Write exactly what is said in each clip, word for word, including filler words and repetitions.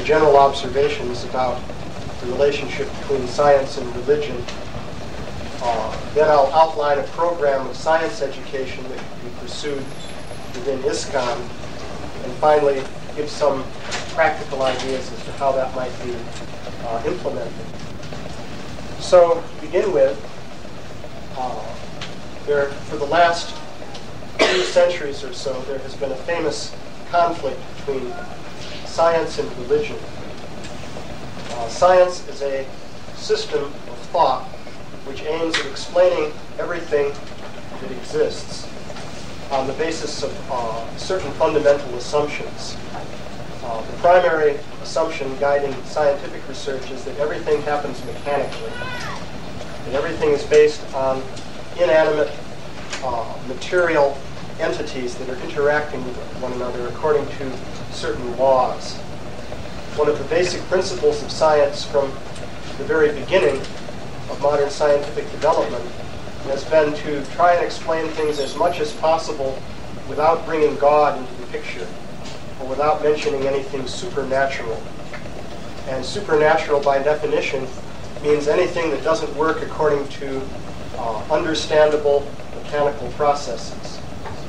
general observations about the relationship between science and religion. Uh, then I'll outline a program of science education that can be pursued within ISKCON, and finally give some practical ideas as to how that might be uh, implemented. So, to begin with, uh, there, for the last few centuries or so, there has been a famous conflict between science and religion. Uh, science is a system of thought which aims at explaining everything that exists on the basis of uh, certain fundamental assumptions. Uh, the primary assumption guiding scientific research is that everything happens mechanically, that everything is based on inanimate uh, material entities that are interacting with one another according to certain laws. One of the basic principles of science from the very beginning of modern scientific development has been to try and explain things as much as possible without bringing God into the picture, or without mentioning anything supernatural. And supernatural, by definition, means anything that doesn't work according to uh, understandable mechanical processes.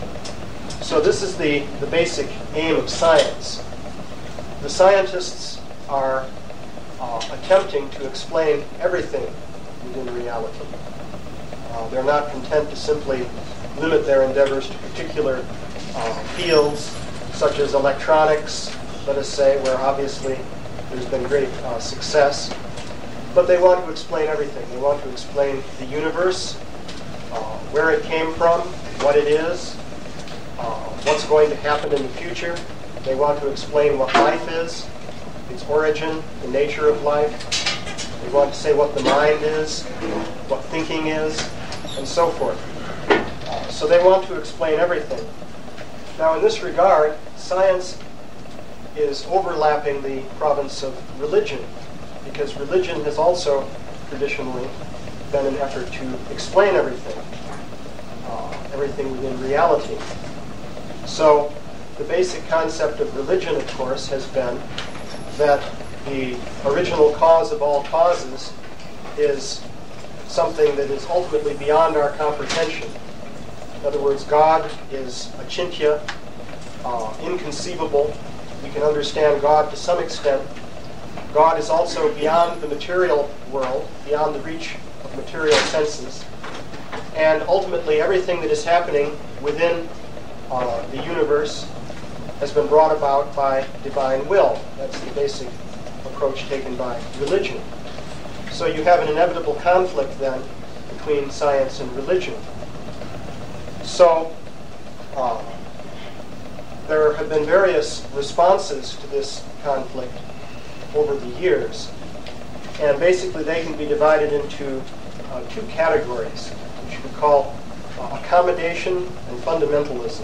So this is the, the basic aim of science. The scientists are uh, attempting to explain everything within reality. Uh, they're not content to simply limit their endeavors to particular uh, fields, such as electronics, let us say, where obviously there's been great uh, success. But they want to explain everything. They want to explain the universe, uh, where it came from, what it is, uh, what's going to happen in the future. They want to explain what life is, its origin, the nature of life. They want to say what the mind is, what thinking is, and so forth. Uh, so they want to explain everything. Now, in this regard, science is overlapping the province of religion, because religion has also traditionally been an effort to explain everything, uh, everything within reality. So the basic concept of religion, of course, has been that the original cause of all causes is something that is ultimately beyond our comprehension. In other words, God is achintya, uh, inconceivable. We can understand God to some extent. God is also beyond the material world, beyond the reach of material senses. And ultimately, everything that is happening within uh, the universe has been brought about by divine will. That's the basic approach taken by religion. So you have an inevitable conflict then between science and religion. So uh, there have been various responses to this conflict over the years, and basically they can be divided into uh, two categories, which you could call uh, accommodation and fundamentalism.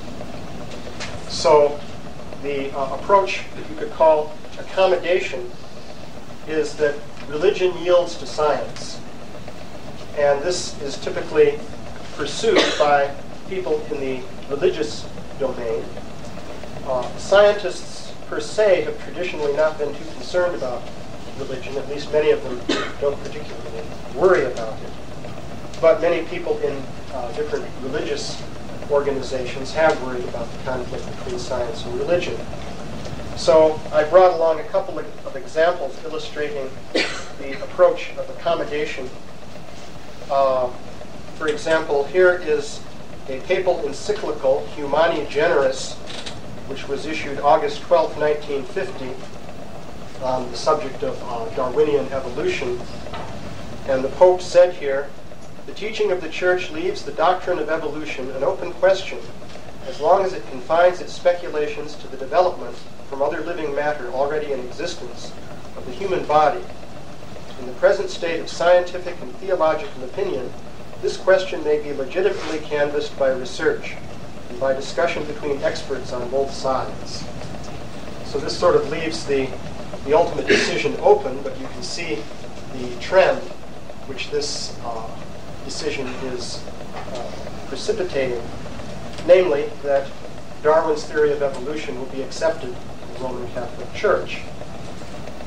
So the uh, approach that you could call accommodation is that religion yields to science, and this is typically pursued by people in the religious domain. Uh, scientists per se have traditionally not been too concerned about religion, at least many of them don't particularly worry about it. But many people in uh, different religious organizations have worried about the conflict between science and religion. So I brought along a couple of, of examples illustrating the approach of accommodation. Uh, for example, here is a papal encyclical, Humani Generis, which was issued August twelfth, nineteen fifty, on the subject of uh, Darwinian evolution. And the Pope said here, "The teaching of the Church leaves the doctrine of evolution an open question, as long as it confines its speculations to the development from other living matter already in existence of the human body. In the present state of scientific and theological opinion, this question may be legitimately canvassed by research and by discussion between experts on both sides." So this sort of leaves the, the ultimate decision open, but you can see the trend which this uh, decision is uh, precipitating, namely that Darwin's theory of evolution will be accepted in the Roman Catholic Church.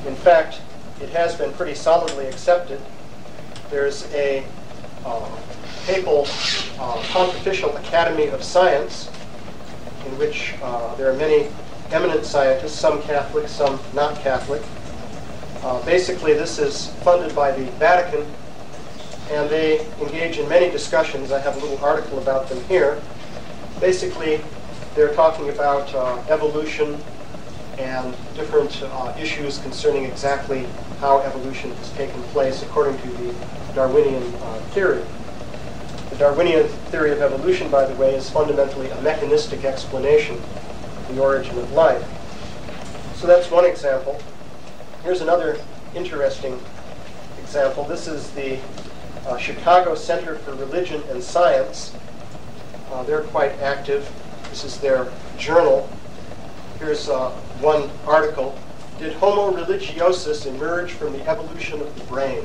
In fact, it has been pretty solidly accepted. There's a uh, papal uh, Pontifical Academy of Science in which uh, there are many eminent scientists, some Catholic, some not Catholic. Uh, basically, this is funded by the Vatican, and they engage in many discussions. I have a little article about them here. Basically, they're talking about uh, evolution and different uh, issues concerning exactly how evolution has taken place according to the Darwinian uh, theory. The Darwinian theory of evolution, by the way, is fundamentally a mechanistic explanation of the origin of life. So that's one example. Here's another interesting example. This is the uh, Chicago Center for Religion and Science. Uh, they're quite active. This is their journal. Here's uh, one article. Did Homo religiosus emerge from the evolution of the brain?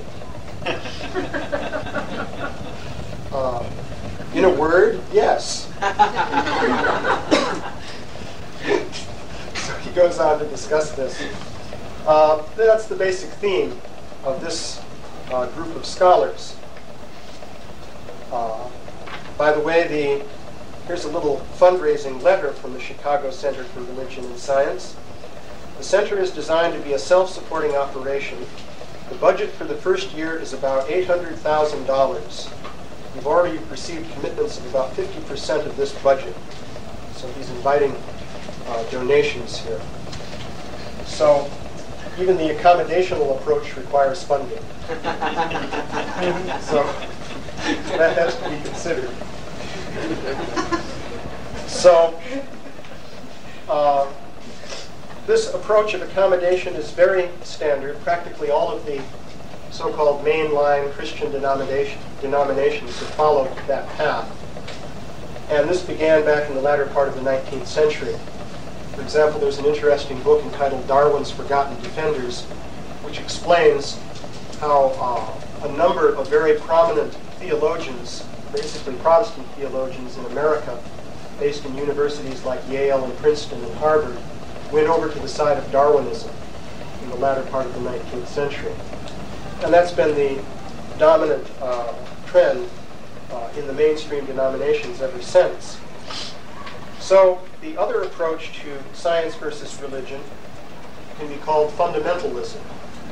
uh, in a word, yes. So he goes on to discuss this. Uh, that's the basic theme of this uh, group of scholars. Uh, by the way, the here's a little fundraising letter from the Chicago Center for Religion and Science. The center is designed to be a self-supporting operation. The budget for the first year is about eight hundred thousand dollars. We've already received commitments of about fifty percent of this budget. So he's inviting uh, donations here. So even the accommodational approach requires funding. So that has to be considered. So uh, this approach of accommodation is very standard. Practically all of the so-called mainline Christian denomination, denominations have followed that path. And this began back in the latter part of the nineteenth century. For example, there's an interesting book entitled Darwin's Forgotten Defenders, which explains how uh, a number of very prominent theologians, basically Protestant theologians in America, based in universities like Yale and Princeton and Harvard, went over to the side of Darwinism in the latter part of the nineteenth century. And that's been the dominant uh, trend uh, in the mainstream denominations ever since. So the other approach to science versus religion can be called fundamentalism.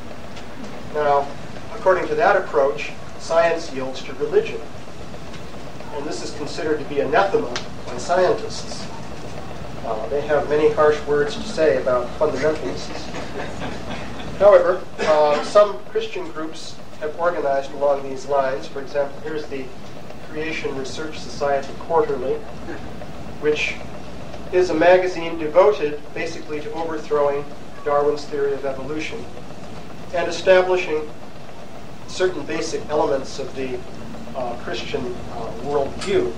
Now, according to that approach, science yields to religion. And this is considered to be anathema by scientists. Uh, they have many harsh words to say about fundamentalists. However, uh, some Christian groups have organized along these lines. For example, here's the Creation Research Society Quarterly, which is a magazine devoted basically to overthrowing Darwin's theory of evolution and establishing certain basic elements of the uh, Christian uh, worldview.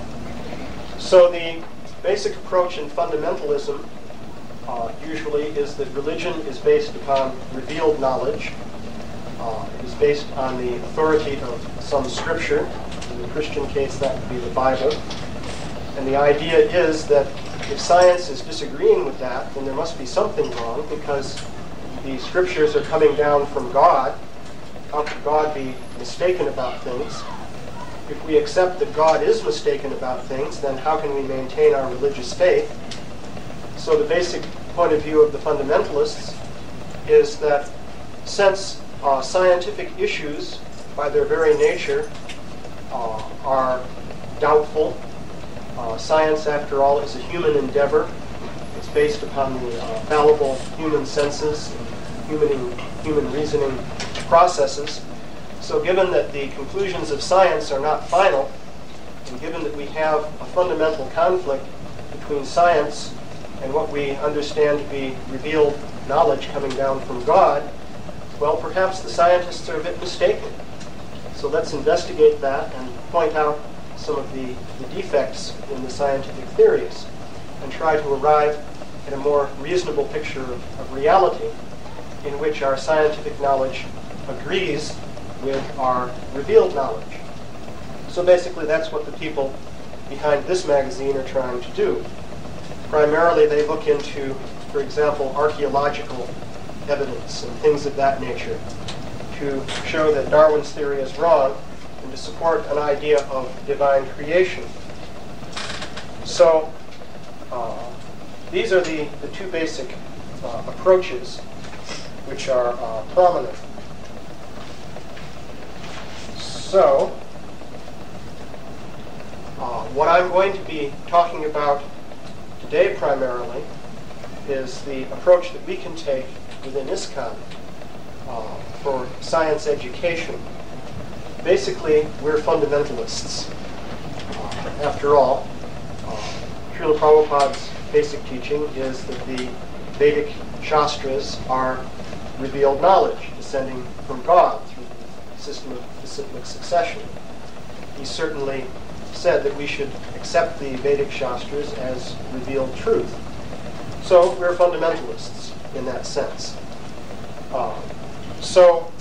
So the basic approach in fundamentalism uh, usually is that religion is based upon revealed knowledge. Uh, it is based on the authority of some scripture. In the Christian case, that would be the Bible. And the idea is that if science is disagreeing with that, then there must be something wrong, because the scriptures are coming down from God. How could God be mistaken about things? If we accept that God is mistaken about things, then how can we maintain our religious faith? So the basic point of view of the fundamentalists is that since uh, scientific issues, by their very nature, uh, are doubtful, Uh, science, after all, is a human endeavor. It's based upon the uh, fallible human senses and human, human reasoning processes. So given that the conclusions of science are not final, and given that we have a fundamental conflict between science and what we understand to be revealed knowledge coming down from God, well, perhaps the scientists are a bit mistaken. So let's investigate that and point out some of the, the defects in the scientific theories and try to arrive at a more reasonable picture of, of reality in which our scientific knowledge agrees with our revealed knowledge. So basically that's what the people behind this magazine are trying to do. Primarily they look into, for example, archaeological evidence and things of that nature to show that Darwin's theory is wrong and to support an idea of divine creation. So uh, these are the, the two basic uh, approaches which are uh, prominent. So uh, what I'm going to be talking about today primarily is the approach that we can take within ISKCON uh, for science education. Basically, we're fundamentalists. Uh, after all, uh, Srila Prabhupada's basic teaching is that the Vedic Shastras are revealed knowledge descending from God through the system of disciplic succession. He certainly said that we should accept the Vedic Shastras as revealed truth. So we're fundamentalists in that sense. Uh, so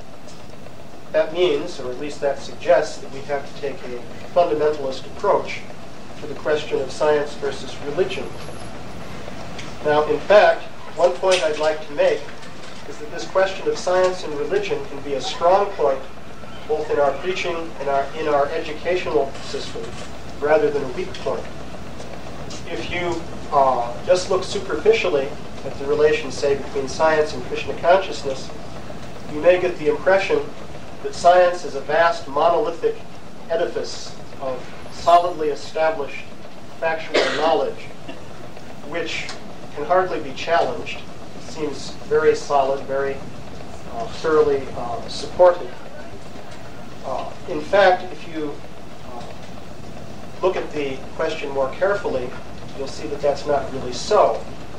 that means, or at least that suggests, that we have to take a fundamentalist approach to the question of science versus religion. Now, in fact, one point I'd like to make is that this question of science and religion can be a strong point both in our preaching and our, in our educational system, rather than a weak point. If you uh, just look superficially at the relation, say, between science and Krishna consciousness, you may get the impression that science is a vast monolithic edifice of solidly established factual knowledge, which can hardly be challenged. It seems very solid, very uh, thoroughly uh, supported. Uh, in fact, if you uh, look at the question more carefully, you'll see that that's not really so.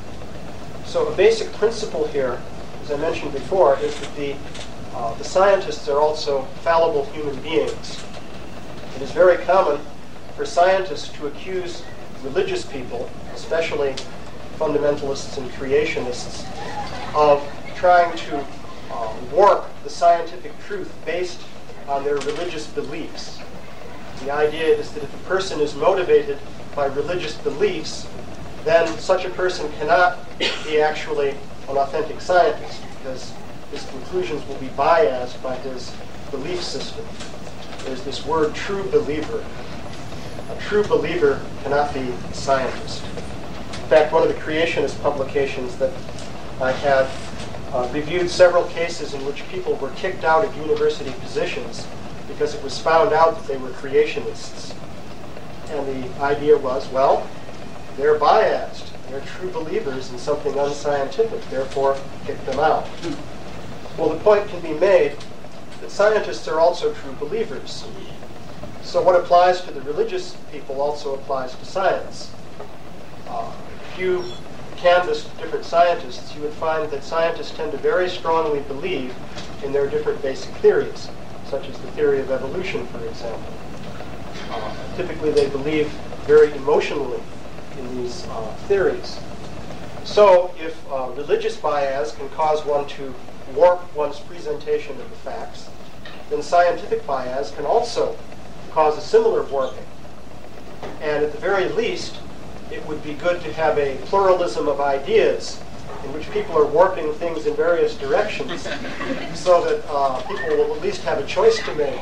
So a basic principle here, as I mentioned before, is that the, uh, the scientists are also fallible human beings. It is very common for scientists to accuse religious people, especially fundamentalists and creationists, of trying to uh, warp the scientific truth based on their religious beliefs. The idea is that if a person is motivated by religious beliefs, then such a person cannot be actually an authentic scientist, because his conclusions will be biased by his belief system. There's this word, true believer. A true believer cannot be a scientist. In fact, one of the creationist publications that I had uh, reviewed several cases in which people were kicked out of university positions because it was found out that they were creationists. And the idea was, well, they're biased. They're true believers in something unscientific, therefore kick them out. Well, the point can be made that scientists are also true believers. So what applies to the religious people also applies to science. Uh, if you canvassed different scientists, you would find that scientists tend to very strongly believe in their different basic theories, such as the theory of evolution, for example. Uh, typically, they believe very emotionally in these uh, theories. So if uh, religious bias can cause one to warp one's presentation of the facts, then scientific bias can also cause a similar warping. And at the very least, it would be good to have a pluralism of ideas in which people are warping things in various directions so that uh, people will at least have a choice to make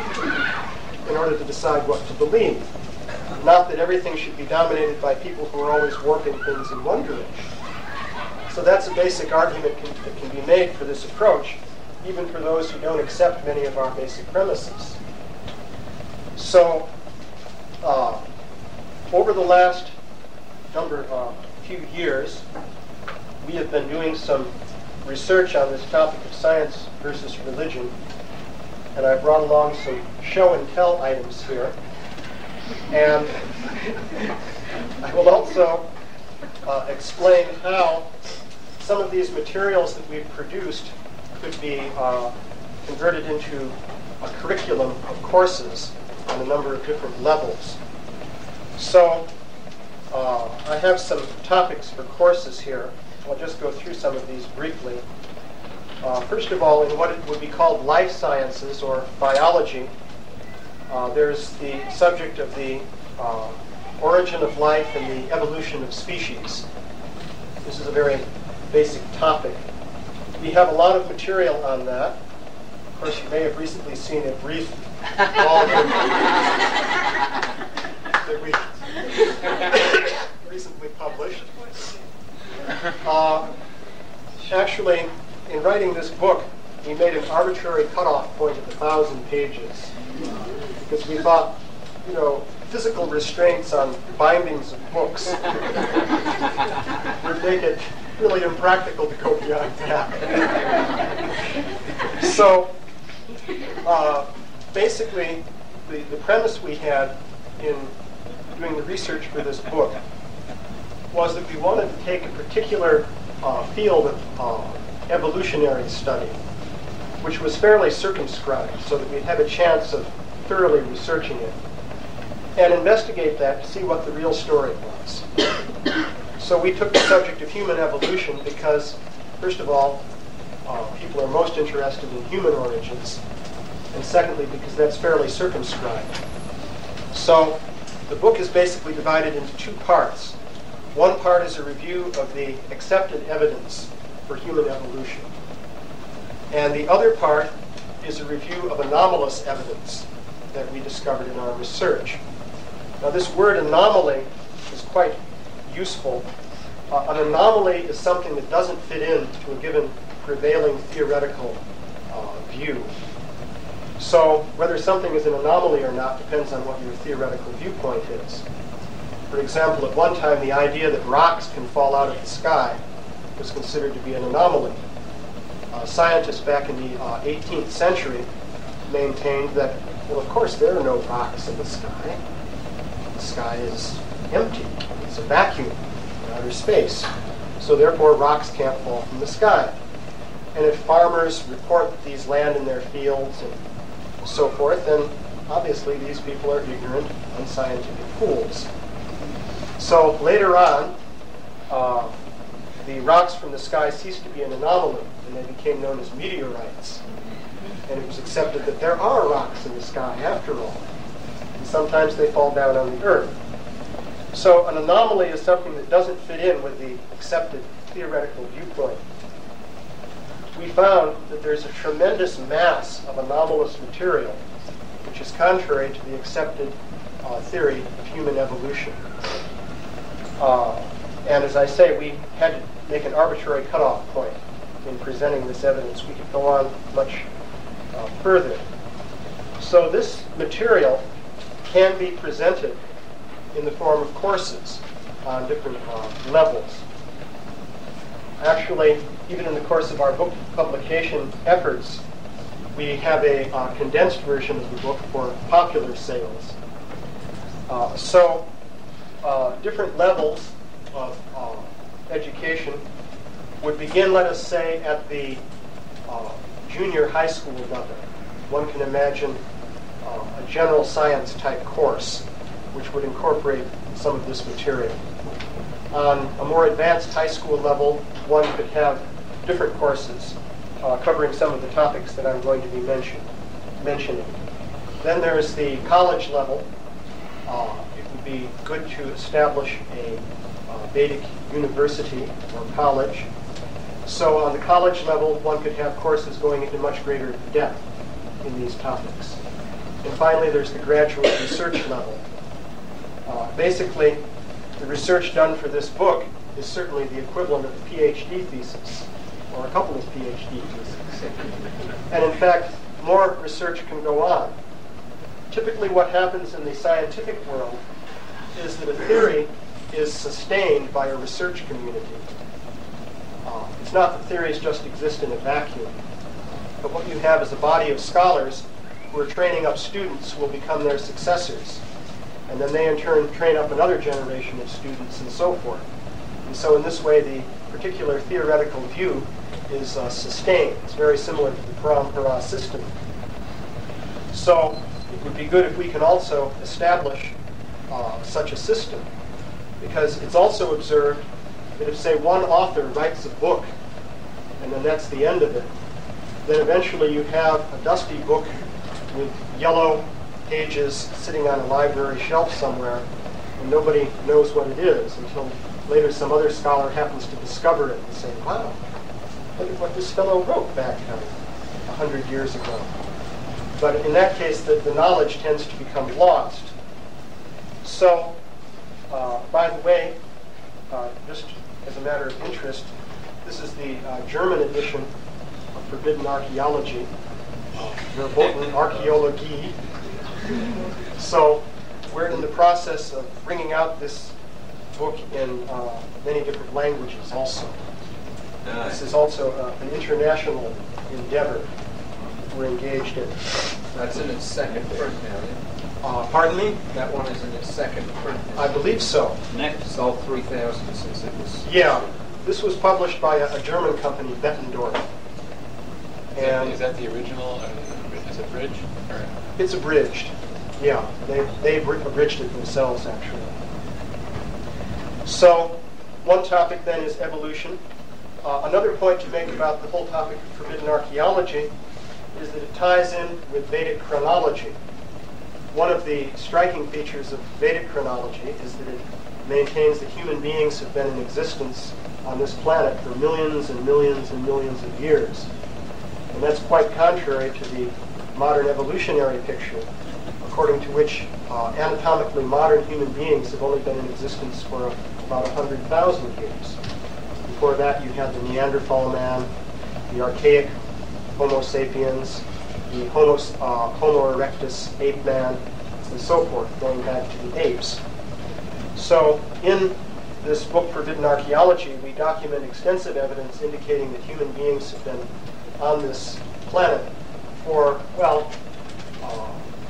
in order to decide what to believe. Not that everything should be dominated by people who are always warping things in one direction. So that's a basic argument can, that can be made for this approach, even for those who don't accept many of our basic premises. So, uh, over the last number, uh, few years, we have been doing some research on this topic of science versus religion, and I brought along some show and tell items here. And I will also uh, explain how some of these materials that we've produced could be uh, converted into a curriculum of courses on a number of different levels. So uh, I have some topics for courses here. I'll just go through some of these briefly. Uh, first of all, in what it would be called life sciences or biology, uh, there's the subject of the uh, origin of life and the evolution of species. This is a very basic topic. we have a lot of material on that. Of course, you may have recently seen a brief volume that we recently published. Uh, actually, in writing this book, we made an arbitrary cutoff point of a thousand pages because we thought, you know, physical restraints on bindings of books would make it really impractical to go beyond that. So, uh, basically, the, the premise we had in doing the research for this book was that we wanted to take a particular uh, field of uh, evolutionary study, which was fairly circumscribed, so that we'd have a chance of thoroughly researching it, and investigate that to see what the real story was. So we took the subject of human evolution because, first of all, uh, people are most interested in human origins, and secondly, because that's fairly circumscribed. So the book is basically divided into two parts. One part is a review of the accepted evidence for human evolution, and the other part is a review of anomalous evidence that we discovered in our research. Now, this word anomaly is quite useful. Uh, an anomaly is something that doesn't fit in to a given prevailing theoretical uh, view. So whether something is an anomaly or not depends on what your theoretical viewpoint is. For example, at one time, the idea that rocks can fall out of the sky was considered to be an anomaly. Uh, scientists back in the uh, eighteenth century maintained that, well, of course, there are no rocks in the sky. The sky is empty. It's a vacuum in outer space. So therefore, rocks can't fall from the sky. And if farmers report that these land in their fields and so forth, then obviously these people are ignorant, unscientific fools. So later on, uh, the rocks from the sky ceased to be an anomaly, and they became known as meteorites. And it was accepted that there are rocks in the sky after all. And sometimes they fall down on the earth. So an anomaly is something that doesn't fit in with the accepted theoretical viewpoint. We found that there's a tremendous mass of anomalous material, which is contrary to the accepted uh, theory of human evolution. Uh, and as I say, we had to make an arbitrary cutoff point in presenting this evidence. We could go on much uh, further. So this material can be presented in the form of courses on different uh, levels. Actually, even in the course of our book publication efforts, we have a uh, condensed version of the book for popular sales. Uh, so uh, different levels of uh, education would begin, let us say, at the uh, junior high school level. One can imagine uh, a general science type course which would incorporate some of this material. On a more advanced high school level, one could have different courses uh, covering some of the topics that I'm going to be mention, mentioning. Then there's the college level. Uh, it would be good to establish a uh, Vedic university or college. So on the college level, one could have courses going into much greater depth in these topics. And finally, there's the graduate research level. Uh, basically, the research done for this book is certainly the equivalent of a PhD thesis, or a couple of PhD theses. And in fact, more research can go on. Typically what happens in the scientific world is that a theory is sustained by a research community. Uh, it's not that theories just exist in a vacuum, but what you have is a body of scholars who are training up students who will become their successors. And then they in turn train up another generation of students and so forth. And so in this way, the particular theoretical view is uh, sustained. It's very similar to the Parampara system. So it would be good if we can also establish uh, such a system, because it's also observed that if, say, one author writes a book, and then that's the end of it, then eventually you have a dusty book with yellow pages sitting on a library shelf somewhere, and nobody knows what it is until later some other scholar happens to discover it and say, wow, look at what this fellow wrote back a hundred years ago. But in that case, the, the knowledge tends to become lost. So, uh, by the way, uh, just as a matter of interest, this is the uh, German edition of Forbidden Archaeology, uh, Verboten Archäologie. So, we're in the process of bringing out this book in uh, many different languages also. Nice. This is also uh, an international endeavor we're engaged in. That's in its second print now, yeah? Uh, pardon me? That one is in its second print. I believe so. Next sold three thousand since it was... Yeah. This was published by a, a German company, Bettendorf. Is that, is that the original? Or is it abridged? Or? It's abridged. Yeah. They, they've abridged it themselves, actually. So, one topic then is evolution. Uh, another point to make about the whole topic of forbidden archaeology is that it ties in with Vedic chronology. One of the striking features of Vedic chronology is that it maintains that human beings have been in existence on this planet for millions and millions and millions of years. And that's quite contrary to the modern evolutionary picture, according to which uh, anatomically modern human beings have only been in existence for about one hundred thousand years. Before that, you had the Neanderthal man, the archaic Homo sapiens, the Homo, uh, Homo erectus ape man, and so forth, going back to the apes. So in this book, Forbidden Archaeology, we document extensive evidence indicating that human beings have been on this planet for, well, uh,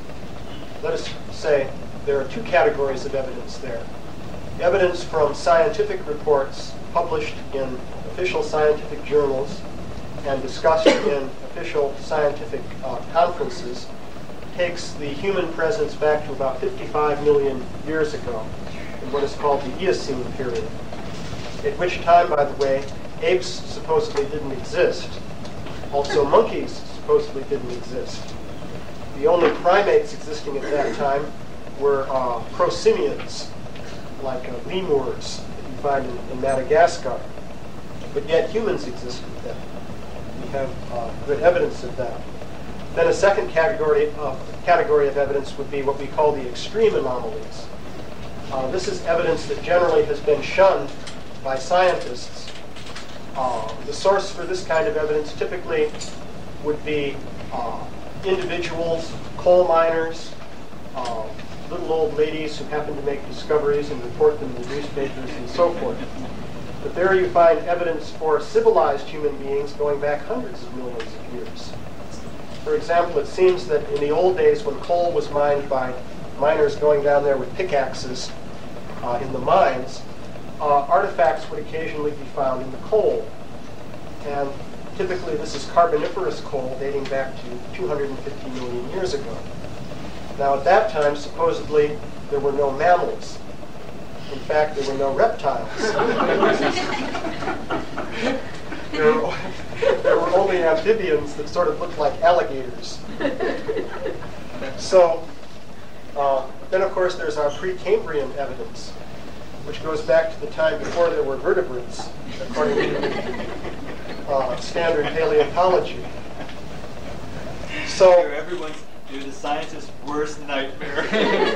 let us say there are two categories of evidence there. Evidence from scientific reports published in official scientific journals and discussed in official scientific uh, conferences takes the human presence back to about fifty-five million years ago in what is called the Eocene period, at which time, by the way, apes supposedly didn't exist. Also, monkeys supposedly didn't exist. The only primates existing at that time were uh, prosimians, like uh, lemurs that you find in, in Madagascar. But yet humans existed then. We have uh, good evidence of that. Then a second category of, category of evidence would be what we call the extreme anomalies. Uh, this is evidence that generally has been shunned by scientists. Uh, the source for this kind of evidence typically would be uh, individuals, coal miners, uh, little old ladies who happen to make discoveries and report them in the newspapers and so forth. But there you find evidence for civilized human beings going back hundreds of millions of years. For example, it seems that in the old days when coal was mined by miners going down there with pickaxes uh, in the mines, uh, artifacts would occasionally be found in the coal. And typically this is Carboniferous coal dating back to two hundred fifty million years ago. Now at that time, supposedly, there were no mammals. In fact, there were no reptiles. there, were, there were only amphibians that sort of looked like alligators. So, uh, then of course there's our Precambrian evidence, which goes back to the time before there were vertebrates, according to uh, standard paleontology. So, everyone's Dude, the scientist's worst nightmare.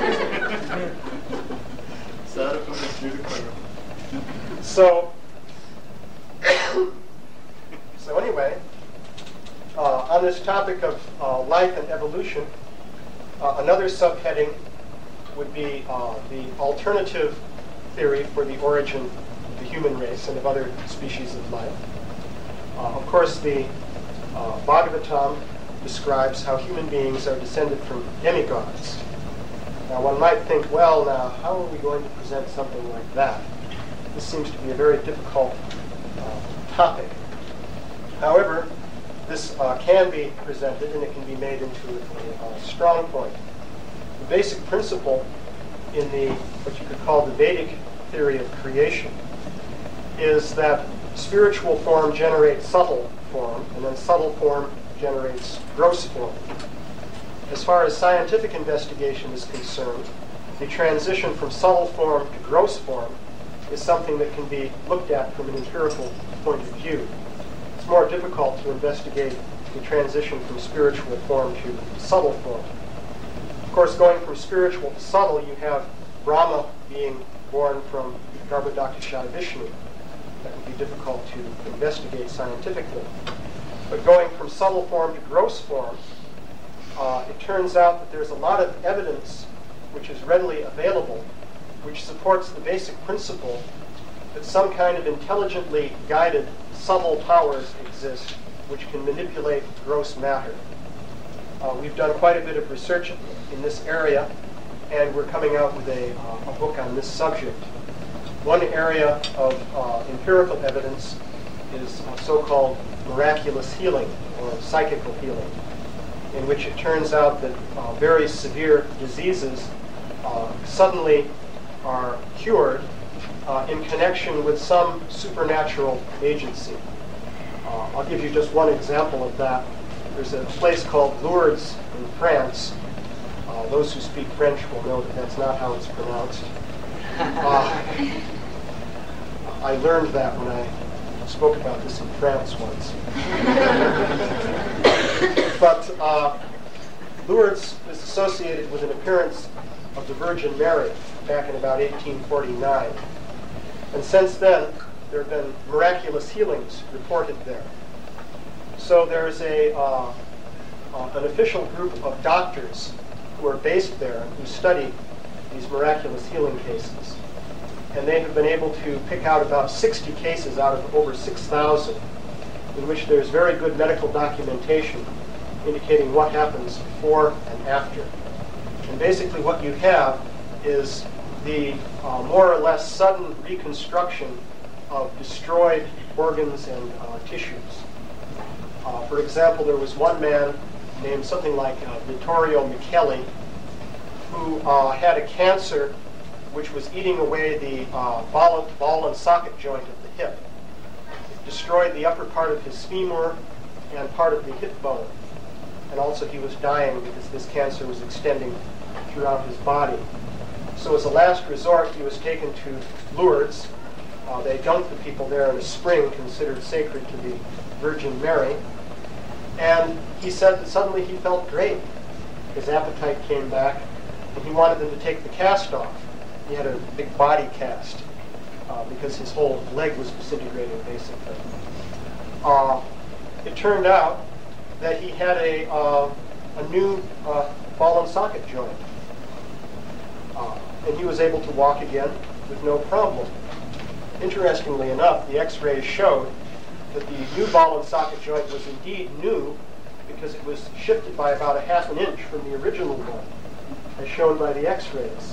so, so anyway, uh, on this topic of uh, life and evolution, uh, another subheading would be uh, the alternative theory for the origin of the human race and of other species of life. Uh, of course, the uh, Bhagavatam describes how human beings are descended from demigods. Now one might think, well, now how are we going to present something like that? This seems to be a very difficult uh, topic. However, this uh, can be presented and it can be made into a, a strong point. The basic principle in the, what you could call the Vedic theory of creation, is that spiritual form generates subtle form, and then subtle form generates gross form. As far as scientific investigation is concerned, the transition from subtle form to gross form is something that can be looked at from an empirical point of view. more difficult to investigate the transition from spiritual form to subtle form. Of course, going from spiritual to subtle, you have Brahma being born from Garbhodakashayi Vishnu. That would be difficult to investigate scientifically. But going from subtle form to gross form, uh, it turns out that there's a lot of evidence which is readily available, which supports the basic principle that some kind of intelligently guided subtle powers exist which can manipulate gross matter. Uh, we've done quite a bit of research in this area, and we're coming out with a, uh, a book on this subject. One area of uh, empirical evidence is uh, so-called miraculous healing, or psychical healing, in which it turns out that uh, very severe diseases uh, suddenly are cured uh, in connection with some supernatural agency. Uh, I'll give you just one example of that. There's a place called Lourdes in France. Uh, those who speak French will know that that's not how it's pronounced. Uh, I learned that when I spoke about this in France once. But uh, Lourdes is associated with an appearance of the Virgin Mary back in about eighteen forty-nine. And since then, there have been miraculous healings reported there. So there's a, uh, uh, an official group of doctors who are based there who study these miraculous healing cases. And they have been able to pick out about sixty cases out of over six thousand in which there's very good medical documentation indicating what happens before and after. And basically what you have is the uh, more or less sudden reconstruction of destroyed organs and uh, tissues. Uh, for example, there was one man named something like uh, Vittorio Micheli who uh, had a cancer which was eating away the uh, ball, and, ball and socket joint of the hip. It destroyed the upper part of his femur and part of the hip bone. And also he was dying because this cancer was extending throughout his body. So as a last resort, he was taken to Lourdes. Uh, they dunked the people there in a spring considered sacred to the Virgin Mary. And he said that suddenly he felt great. His appetite came back, and he wanted them to take the cast off. He had a big body cast uh, because his whole leg was disintegrating, basically. Uh, it turned out that he had a, uh, a new uh, ball and socket joint. Uh, and he was able to walk again with no problem. Interestingly enough, the x-rays showed that the new ball and socket joint was indeed new because it was shifted by about a half an inch from the original one, as shown by the x-rays.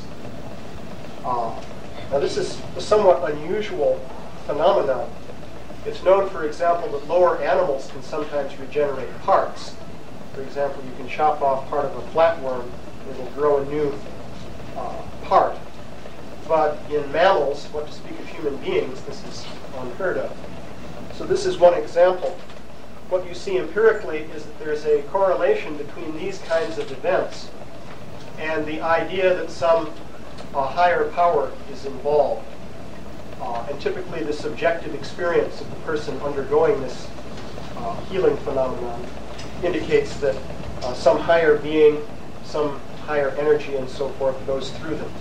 Uh, now this is a somewhat unusual phenomenon. It's known, for example, that lower animals can sometimes regenerate parts. For example, you can chop off part of a flatworm and it'll grow a new uh, part. But in mammals, what to speak of human beings, this is unheard of. So this is one example. What you see empirically is that there's a correlation between these kinds of events and the idea that some uh, higher power is involved. Uh, and typically the subjective experience of the person undergoing this uh, healing phenomenon indicates that uh, some higher being, some higher energy and so forth goes through them.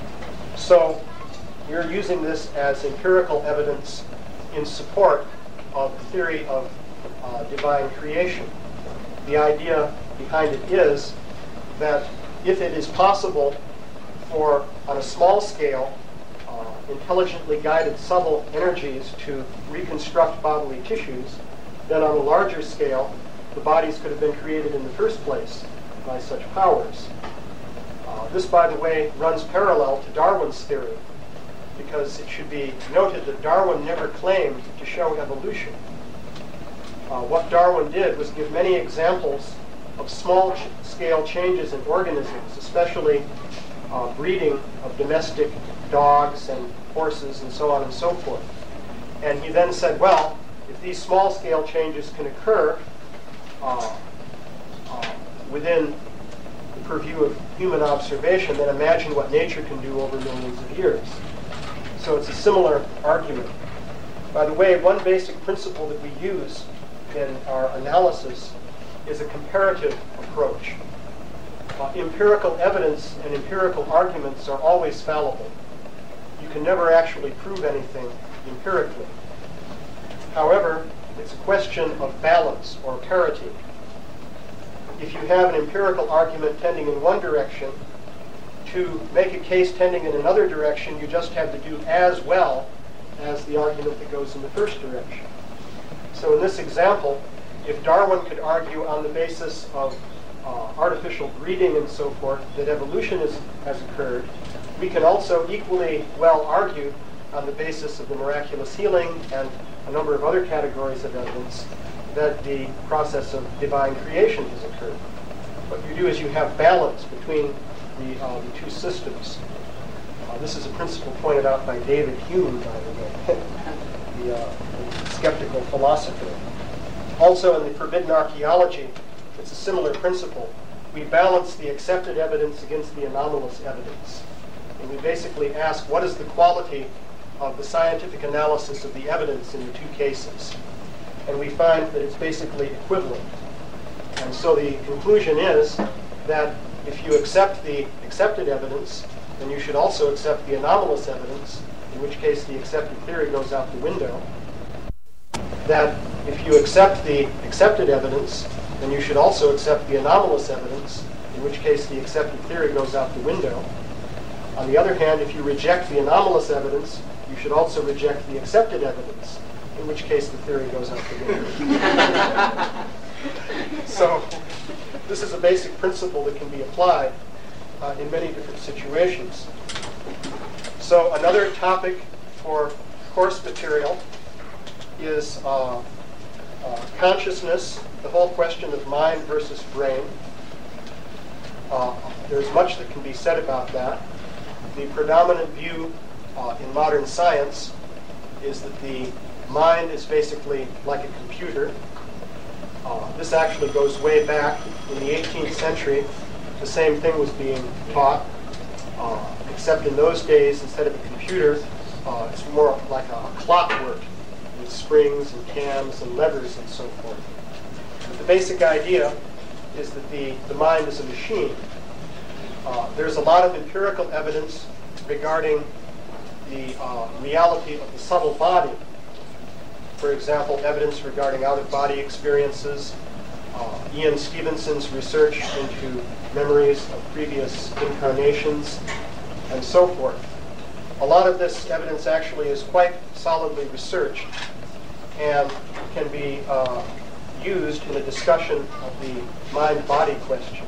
So we're using this as empirical evidence in support of the theory of uh, divine creation. The idea behind it is that if it is possible for, on a small scale, uh, intelligently guided subtle energies to reconstruct bodily tissues, then on a larger scale, the bodies could have been created in the first place by such powers. Uh, this, by the way, runs parallel to Darwin's theory, because it should be noted that Darwin never claimed to show evolution. Uh, what Darwin did was give many examples of small-scale changes in organisms, especially uh, breeding of domestic dogs and horses and so on and so forth. And he then said, well, if these small-scale changes can occur uh, uh, within the purview of human observation, then imagine what nature can do over millions of years. So it's a similar argument. By the way, one basic principle that we use in our analysis is a comparative approach. Uh, empirical evidence and empirical arguments are always fallible. You can never actually prove anything empirically. However, it's a question of balance or parity. If you have an empirical argument tending in one direction, to make a case tending in another direction, you just have to do as well as the argument that goes in the first direction. So in this example, if Darwin could argue on the basis of uh, artificial breeding and so forth that evolution is, has occurred, we can also equally well argue on the basis of the miraculous healing and a number of other categories of evidence that the process of divine creation has occurred. What you do is you have balance between the, uh, the two systems. Uh, this is a principle pointed out by David Hume, by the way, the, uh, the skeptical philosopher. Also in the Forbidden Archaeology, it's a similar principle. We balance the accepted evidence against the anomalous evidence. And we basically ask, what is the quality of the scientific analysis of the evidence in the two cases? And we find that it's basically equivalent. And so the conclusion is that if you accept the accepted evidence, then you should also accept the anomalous evidence, in which case the accepted theory goes out the window. That if you accept the accepted evidence, then you should also accept the anomalous evidence, in which case the accepted theory goes out the window. On the other hand, if you reject the anomalous evidence, you should also reject the accepted evidence, in which case the theory goes out the window. So this is a basic principle that can be applied uh, in many different situations. So another topic for course material is uh, uh, consciousness, the whole question of mind versus brain. Uh, there's much that can be said about that. The predominant view uh, in modern science is that the mind is basically like a computer. Uh, this actually goes way back. In the eighteenth century, the same thing was being taught, uh, except in those days, instead of a computer, uh, it's more like a, a clockwork with springs and cams and levers and so forth. But the basic idea is that the, the mind is a machine. Uh, there's a lot of empirical evidence regarding the uh, reality of the subtle body. For example, evidence regarding out-of-body experiences, uh, Ian Stevenson's research into memories of previous incarnations, and so forth. A lot of this evidence actually is quite solidly researched and can be uh, used in a discussion of the mind-body question.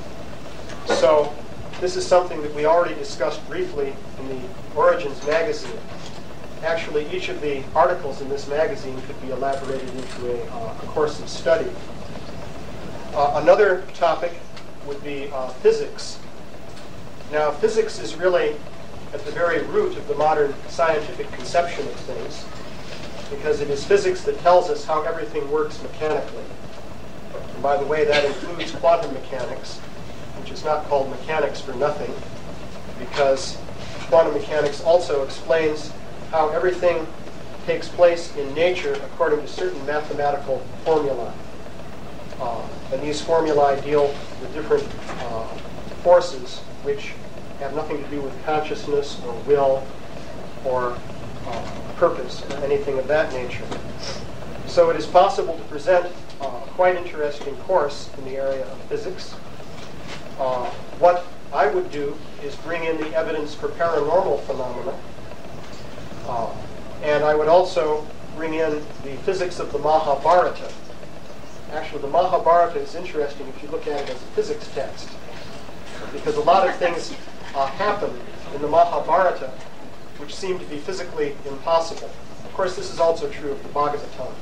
So this is something that we already discussed briefly in the Origins magazine. Actually, each of the articles in this magazine could be elaborated into a, uh, a course of study. Uh, another topic would be uh, physics. Now, physics is really at the very root of the modern scientific conception of things, because it is physics that tells us how everything works mechanically. And by the way, that includes quantum mechanics, which is not called mechanics for nothing, because quantum mechanics also explains how everything takes place in nature according to certain mathematical formulae. Uh, and these formulae deal with different uh, forces which have nothing to do with consciousness or will or uh, purpose or anything of that nature. So it is possible to present uh, a quite interesting course in the area of physics. Uh, what I would do is bring in the evidence for paranormal phenomena. Uh, and I would also bring in the physics of the Mahabharata. Actually, the Mahabharata is interesting if you look at it as a physics text, because a lot of things uh, happen in the Mahabharata which seem to be physically impossible. Of course, this is also true of the Bhagavatam.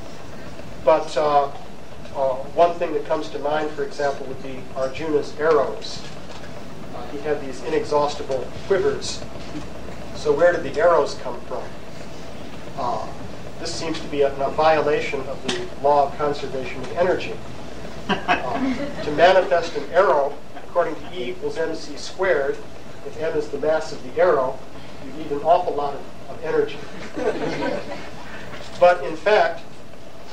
But uh, uh, one thing that comes to mind, for example, would be Arjuna's arrows. Uh, he had these inexhaustible quivers. So where did the arrows come from? Uh, this seems to be a, a violation of the law of conservation of energy. Uh, to manifest an arrow, according to E equals mc squared, if m is the mass of the arrow, you need an awful lot of, of energy. But in fact,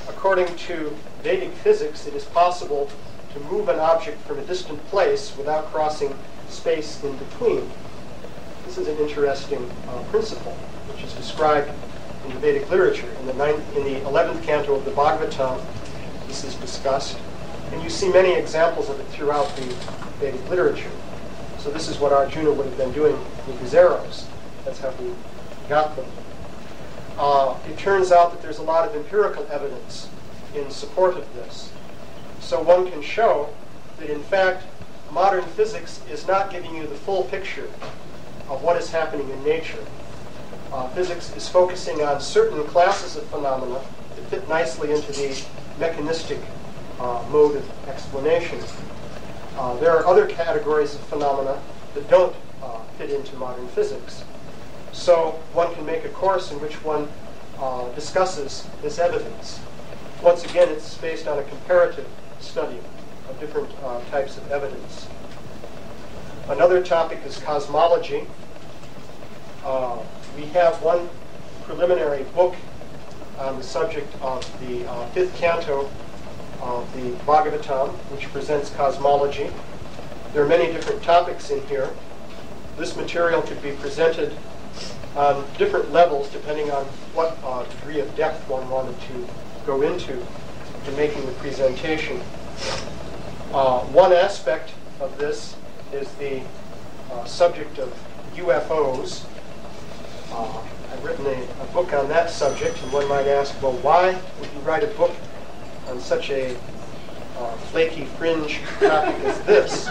according to Vedic physics, it is possible to move an object from a distant place without crossing space in between. This is an interesting uh, principle, which is described in the Vedic literature. In the, ninth, in the eleventh canto of the Bhagavatam, this is discussed, and you see many examples of it throughout the Vedic literature. So this is what Arjuna would have been doing with his arrows. That's how he got them. Uh, it turns out that there's a lot of empirical evidence in support of this. So one can show that, in fact, modern physics is not giving you the full picture of what is happening in nature. Uh, physics is focusing on certain classes of phenomena that fit nicely into the mechanistic uh, mode of explanation. Uh, there are other categories of phenomena that don't uh, fit into modern physics. So one can make a course in which one uh, discusses this evidence. Once again, it's based on a comparative study of different uh, types of evidence. Another topic is cosmology. Uh, we have one preliminary book on the subject of the uh, fifth canto of the Bhagavatam, which presents cosmology. There are many different topics in here. This material could be presented on different levels depending on what uh, degree of depth one wanted to go into in making the presentation. Uh, one aspect of this is the uh, subject of U F Os. Uh, I've written a, a book on that subject, and one might ask, well, why would you write a book on such a uh, flaky fringe topic as this?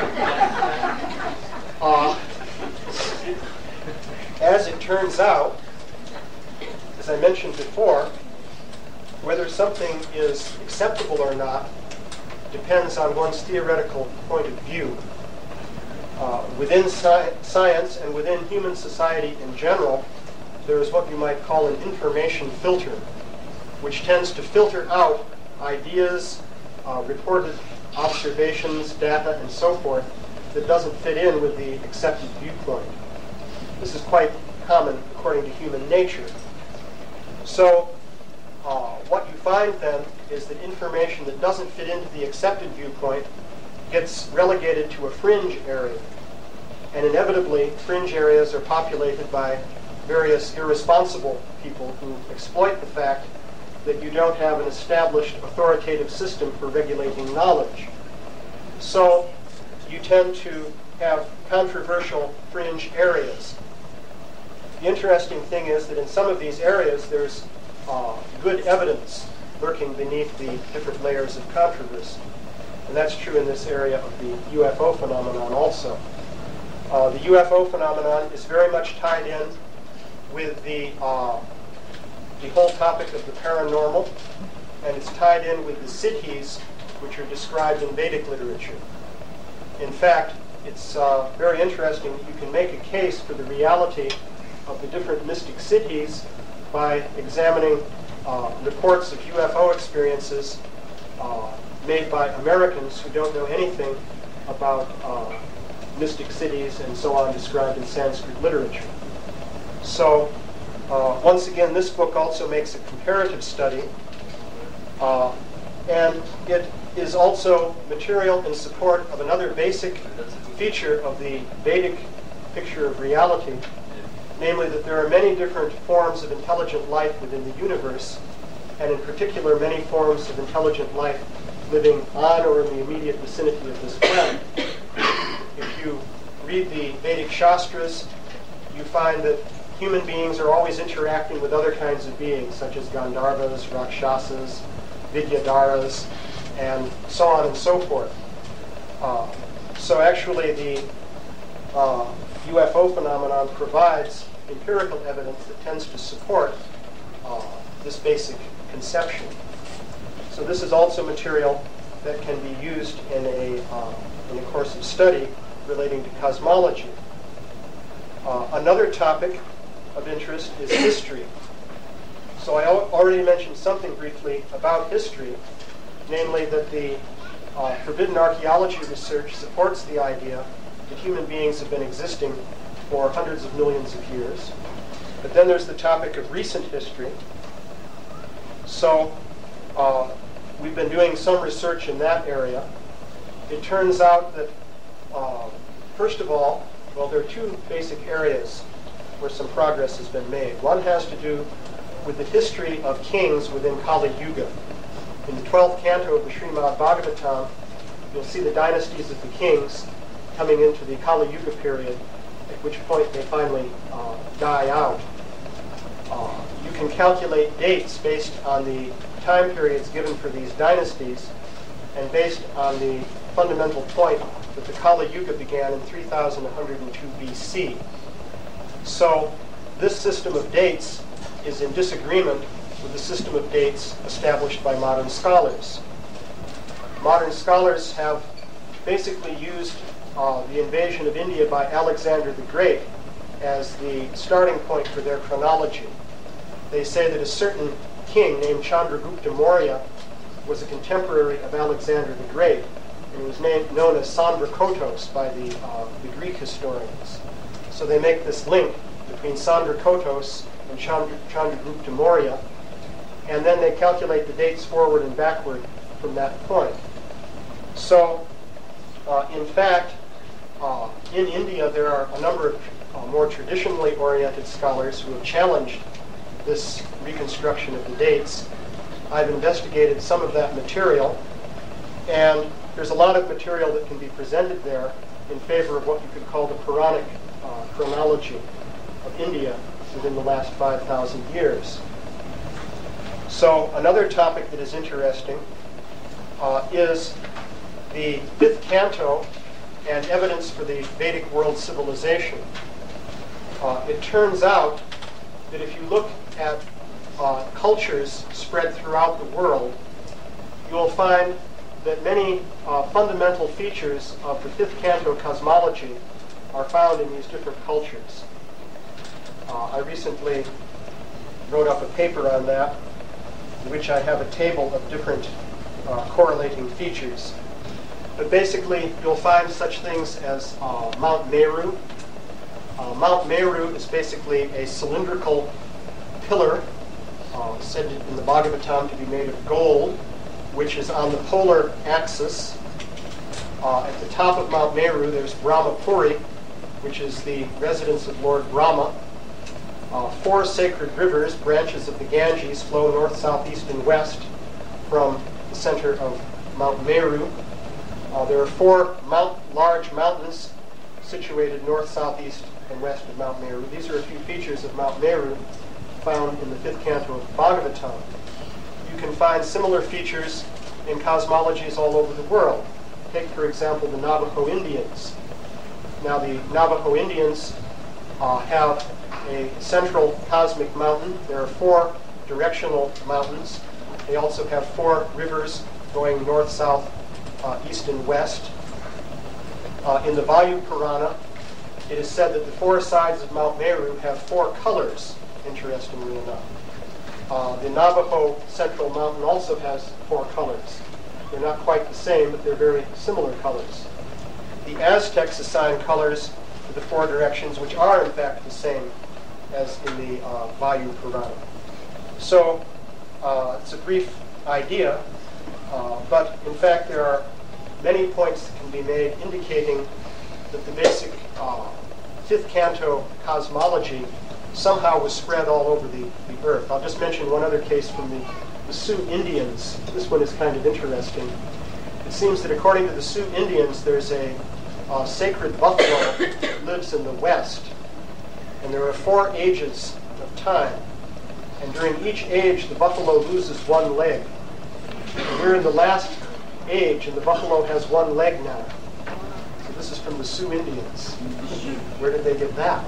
Uh, as it turns out, as I mentioned before, whether something is acceptable or not depends on one's theoretical point of view. Uh, within sci- science and within human society in general, there is what you might call an information filter, which tends to filter out ideas, uh, reported observations, data, and so forth that doesn't fit in with the accepted viewpoint. This is quite common according to human nature. So uh, what you find then is that information that doesn't fit into the accepted viewpoint gets relegated to a fringe area. And inevitably, fringe areas are populated by various irresponsible people who exploit the fact that you don't have an established authoritative system for regulating knowledge. So you tend to have controversial fringe areas. The interesting thing is that in some of these areas there's uh, good evidence lurking beneath the different layers of controversy. And that's true in this area of the U F O phenomenon also. Uh, the U F O phenomenon is very much tied in with the, uh, the whole topic of the paranormal, and it's tied in with the siddhis, which are described in Vedic literature. In fact, it's uh, very interesting that you can make a case for the reality of the different mystic siddhis by examining uh, reports of U F O experiences uh, made by Americans who don't know anything about uh, mystic siddhis and so on described in Sanskrit literature. So, uh, once again, this book also makes a comparative study, uh, and it is also material in support of another basic feature of the Vedic picture of reality, namely that there are many different forms of intelligent life within the universe, and in particular many forms of intelligent life living on or in the immediate vicinity of this planet. If you read the Vedic Shastras, you find that human beings are always interacting with other kinds of beings, such as Gandharvas, Rakshasas, Vidyadharas, and so on and so forth. Uh, so actually the uh, U F O phenomenon provides empirical evidence that tends to support uh, this basic conception. So this is also material that can be used in a, uh, in a course of study relating to cosmology. Uh, another topic of interest is history. So I al- already mentioned something briefly about history, namely that the uh, forbidden archaeology research supports the idea that human beings have been existing for hundreds of millions of years. But then there's the topic of recent history. So uh, we've been doing some research in that area. It turns out that, uh, first of all, well, there are two basic areas where some progress has been made. One has to do with the history of kings within Kali Yuga. In the twelfth canto of the Srimad Bhagavatam, you'll see the dynasties of the kings coming into the Kali Yuga period, at which point they finally uh, die out. Uh, you can calculate dates based on the time periods given for these dynasties and based on the fundamental point that the Kali Yuga began in three thousand one hundred two B C. So this system of dates is in disagreement with the system of dates established by modern scholars. Modern scholars have basically used uh, the invasion of India by Alexander the Great as the starting point for their chronology. They say that a certain king named Chandragupta Maurya was a contemporary of Alexander the Great, and was named, known as Sandrakotos by the, uh, the Greek historians. So they make this link between Sandrakotos and Chandra, Chandragupta Maurya, and then they calculate the dates forward and backward from that point. So, uh, in fact, uh, in India there are a number of uh, more traditionally oriented scholars who have challenged this reconstruction of the dates. I've investigated some of that material, and there's a lot of material that can be presented there in favor of what you could call the Puranic uh, chronology of India within the last five thousand years. So another topic that is interesting uh, is the fifth canto and evidence for the Vedic world civilization. Uh, it turns out that if you look at uh, cultures spread throughout the world, you will find that many uh, fundamental features of the fifth canto cosmology are found in these different cultures. Uh, I recently wrote up a paper on that, in which I have a table of different uh, correlating features. But basically, you'll find such things as uh, Mount Meru. Uh, Mount Meru is basically a cylindrical pillar, uh, said in the Bhagavatam to be made of gold, which is on the polar axis. Uh, at the top of Mount Meru, there's Brahmapuri, which is the residence of Lord Brahma. Uh, four sacred rivers, branches of the Ganges, flow north, south, east, and west from the center of Mount Meru. Uh, there are four mount, large mountains situated north, south, east, and west of Mount Meru. These are a few features of Mount Meru found in the fifth canto of Bhagavatam. You can find similar features in cosmologies all over the world. Take, for example, the Navajo Indians. Now, the Navajo Indians uh, have a central cosmic mountain. There are four directional mountains. They also have four rivers going north, south, uh, east, and west. Uh, in the Vayu Purana, it is said that the four sides of Mount Meru have four colors, interestingly enough. Uh, the Navajo Central Mountain also has four colors. They're not quite the same, but they're very similar colors. The Aztecs assign colors to the four directions, which are in fact the same as in the uh, Vayu Purana. So uh, it's a brief idea, uh, but in fact there are many points that can be made indicating that the basic uh, fifth canto cosmology somehow was spread all over the, the earth. I'll just mention one other case from the, the Sioux Indians. This one is kind of interesting. It seems that according to the Sioux Indians, there's a uh, sacred buffalo that lives in the west. And there are four ages of time. And during each age, the buffalo loses one leg. And we're in the last age, and the buffalo has one leg now. So this is from the Sioux Indians. Where did they get that?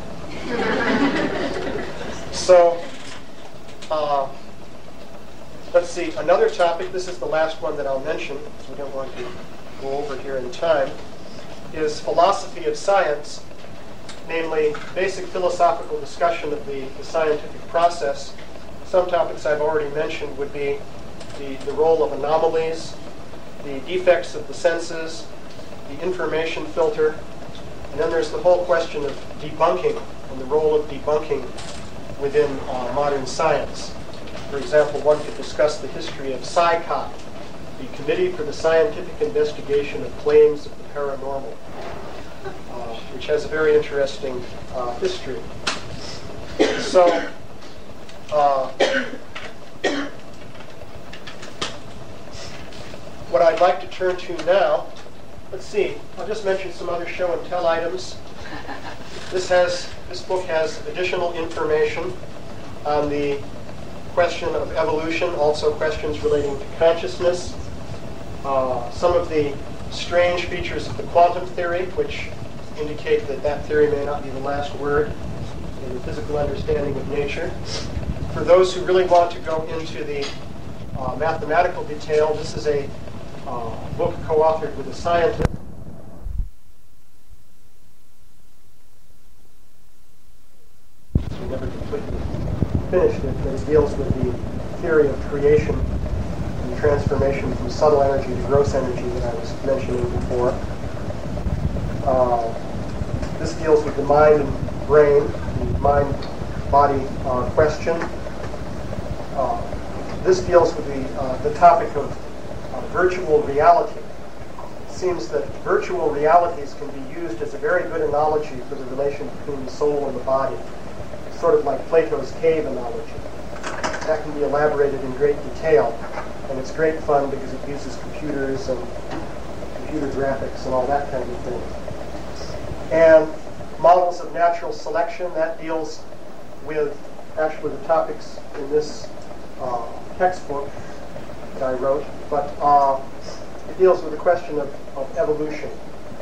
So, uh, let's see, another topic, this is the last one that I'll mention, we don't want to go over here in time, is philosophy of science, namely basic philosophical discussion of the, the scientific process. Some topics I've already mentioned would be the, the role of anomalies, the defects of the senses, the information filter, and then there's the whole question of debunking and the role of debunking within uh, modern science. For example, one could discuss the history of SciCop, the Committee for the Scientific Investigation of Claims of the Paranormal, uh, which has a very interesting uh, history. So, uh, what I'd like to turn to now, let's see, I'll just mention some other show and tell items. This has, this book has additional information on the question of evolution, also questions relating to consciousness, uh, some of the strange features of the quantum theory, which indicate that that theory may not be the last word in the physical understanding of nature. For those who really want to go into the uh, mathematical detail, this is a uh, book co-authored with a scientist. We never completely finished it, but it deals with the theory of creation and transformation from subtle energy to gross energy that I was mentioning before. Uh, this deals with the mind and brain, the mind-body uh, question. Uh, this deals with the, uh, the topic of uh, virtual reality. It seems that virtual realities can be used as a very good analogy for the relation between the soul and the body. Sort of like Plato's cave analogy. That can be elaborated in great detail, and it's great fun because it uses computers and computer graphics and all that kind of thing. And models of natural selection, that deals with actually the topics in this uh, textbook that I wrote, but uh, it deals with the question of, of evolution.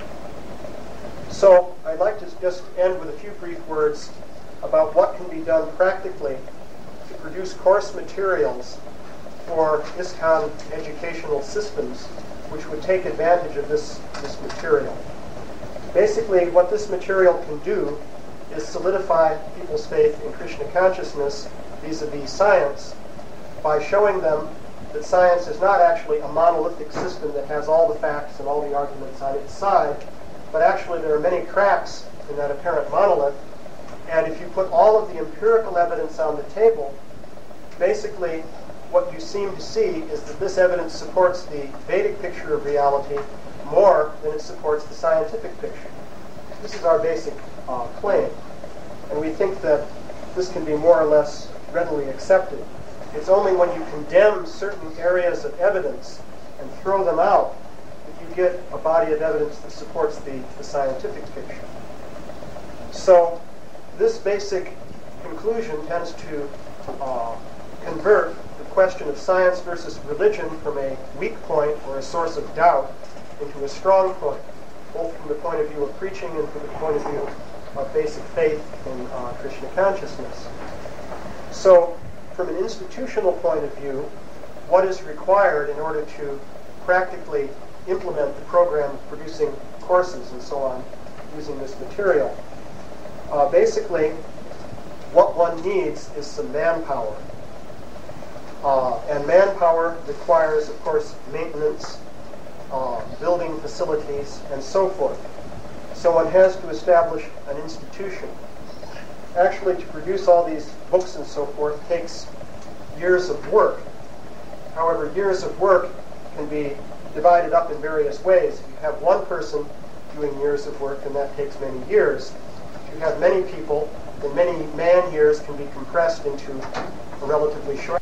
So I'd like to just end with a few brief words about what can be done practically to produce course materials for ISKCON educational systems which would take advantage of this, this material. Basically, what this material can do is solidify people's faith in Krishna consciousness vis-a-vis science by showing them that science is not actually a monolithic system that has all the facts and all the arguments on its side, but actually there are many cracks in that apparent monolith. And if you put all of the empirical evidence on the table, basically what you seem to see is that this evidence supports the Vedic picture of reality more than it supports the scientific picture. This is our basic uh, claim. And we think that this can be more or less readily accepted. It's only when you condemn certain areas of evidence and throw them out that you get a body of evidence that supports the, the scientific picture. So this basic conclusion tends to uh, convert the question of science versus religion from a weak point or a source of doubt into a strong point, both from the point of view of preaching and from the point of view of basic faith in uh, Krishna consciousness. So, from an institutional point of view, what is required in order to practically implement the program of producing courses and so on using this material? Uh, basically, what one needs is some manpower. Uh, and manpower requires, of course, maintenance, uh, building facilities, and so forth. So one has to establish an institution. Actually, to produce all these books and so forth takes years of work. However, years of work can be divided up in various ways. If you have one person doing years of work, then that takes many years. If you have many people, then many man years can be compressed into a relatively short.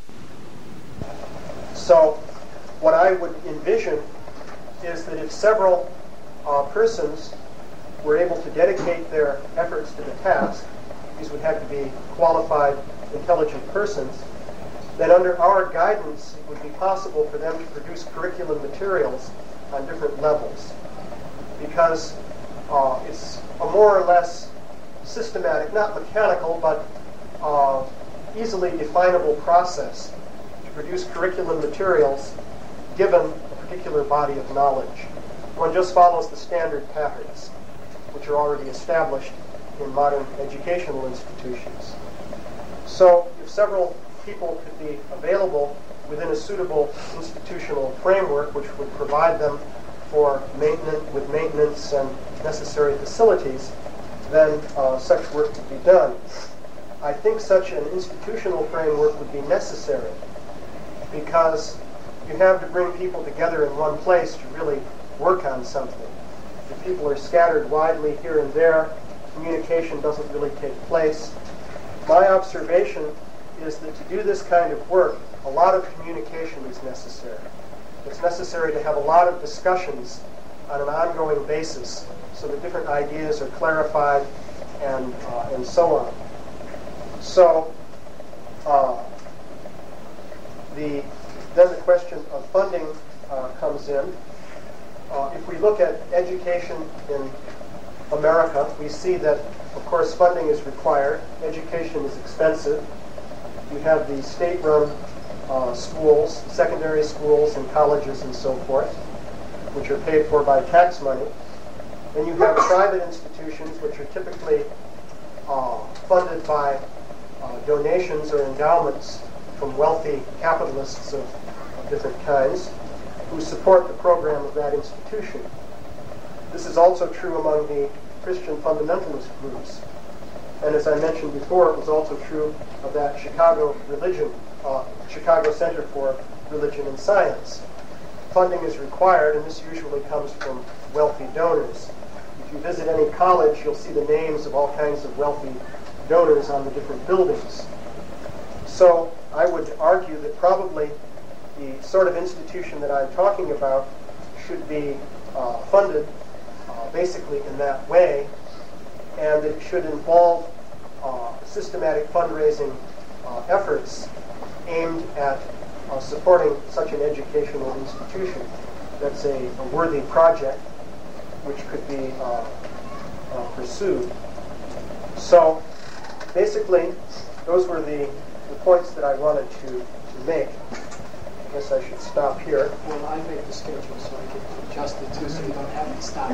So what I would envision is that if several uh, persons were able to dedicate their efforts to the task, these would have to be qualified, intelligent persons, then under our guidance it would be possible for them to produce curriculum materials on different levels. Because uh, it's a more or less systematic, not mechanical, but uh, easily definable process to produce curriculum materials given a particular body of knowledge. One just follows the standard patterns, which are already established in modern educational institutions. So if several people could be available within a suitable institutional framework which would provide them for maintenance, with maintenance and necessary facilities, then uh, such work could be done. I think such an institutional framework would be necessary because you have to bring people together in one place to really work on something. If people are scattered widely here and there, communication doesn't really take place. My observation is that to do this kind of work, a lot of communication is necessary. It's necessary to have a lot of discussions on an ongoing basis so that different ideas are clarified and, uh, and so on. So, uh, the, then the question of funding uh, comes in. Uh, if we look at education in America, we see that, of course, funding is required. Education is expensive. You have the state-run uh, schools, secondary schools and colleges and so forth, which are paid for by tax money. Then you have private institutions, which are typically uh, funded by uh, donations or endowments from wealthy capitalists of, of different kinds who support the program of that institution. This is also true among the Christian fundamentalist groups. And as I mentioned before, it was also true of that Chicago religion, uh, Chicago Center for Religion and Science. Funding is required, and this usually comes from wealthy donors. If you visit any college, you'll see the names of all kinds of wealthy donors on the different buildings. So I would argue that probably the sort of institution that I'm talking about should be uh, funded uh, basically in that way, and that it should involve uh, systematic fundraising uh, efforts aimed at uh, supporting such an educational institution. That's a, a worthy project which could be uh, uh, pursued. So basically, those were the, the points that I wanted to, to make. I guess I should stop here. Well, I make the schedule so I can adjust it too, so you don't have to stop.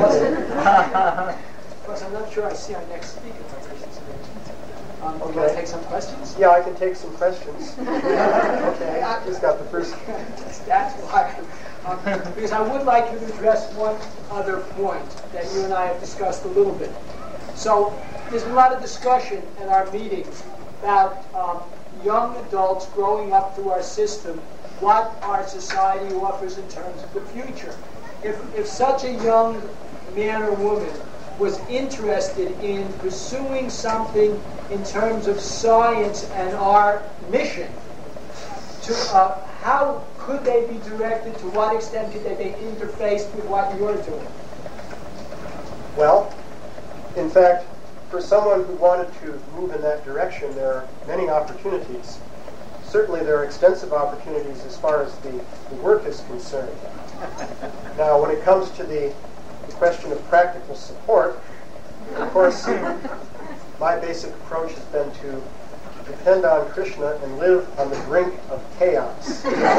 Plus, I'm not sure I see our next speaker. Um, Okay. Do you want to take some questions? Yeah, I can take some questions. Okay, who's got the first? That's why. Um, because I would like you to address one other point that you and I have discussed a little bit. So there's been a lot of discussion at our meetings about um, young adults growing up through our system, what our society offers in terms of the future. If, if such a young man or woman was interested in pursuing something in terms of science and our mission, to uh, how could they be directed? To what extent could they be interfaced with what you're doing? Well, in fact, for someone who wanted to move in that direction, there are many opportunities. Certainly there are extensive opportunities as far as the, the work is concerned. Now, when it comes to the, the question of practical support, of course, my basic approach has been to depend on Krishna and live on the brink of chaos.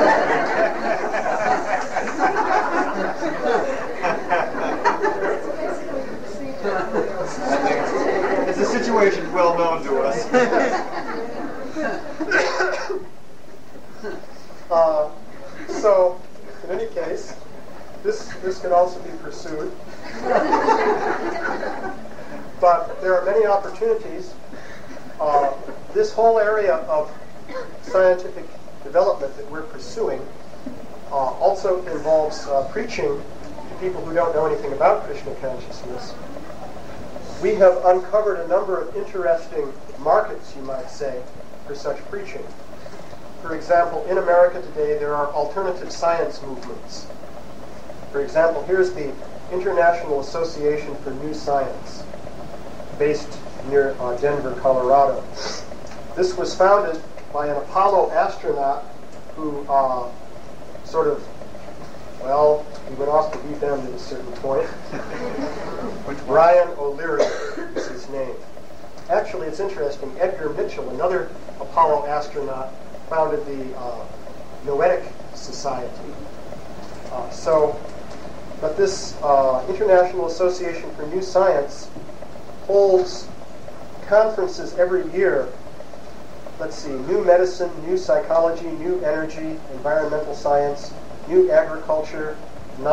It's a situation well known to us. uh, so, in any case, this this can also be pursued. But there are many opportunities. Uh, this whole area of scientific development that we're pursuing uh, also involves uh, preaching to people who don't know anything about Krishna consciousness. We have uncovered a number of interesting markets, you might say, for such preaching. For example, in America today, there are alternative science movements. For example, here's the International Association for New Science, based near uh, Denver, Colorado. This was founded by an Apollo astronaut who uh, sort of, well, he went off the deep end at a certain point. Brian O'Leary is his name. Actually, it's interesting. Edgar Mitchell, another Apollo astronaut, founded the uh, Noetic Society. Uh, so, but this uh, International Association for New Science holds conferences every year. Let's see, new medicine, new psychology, new energy, environmental science, new agriculture,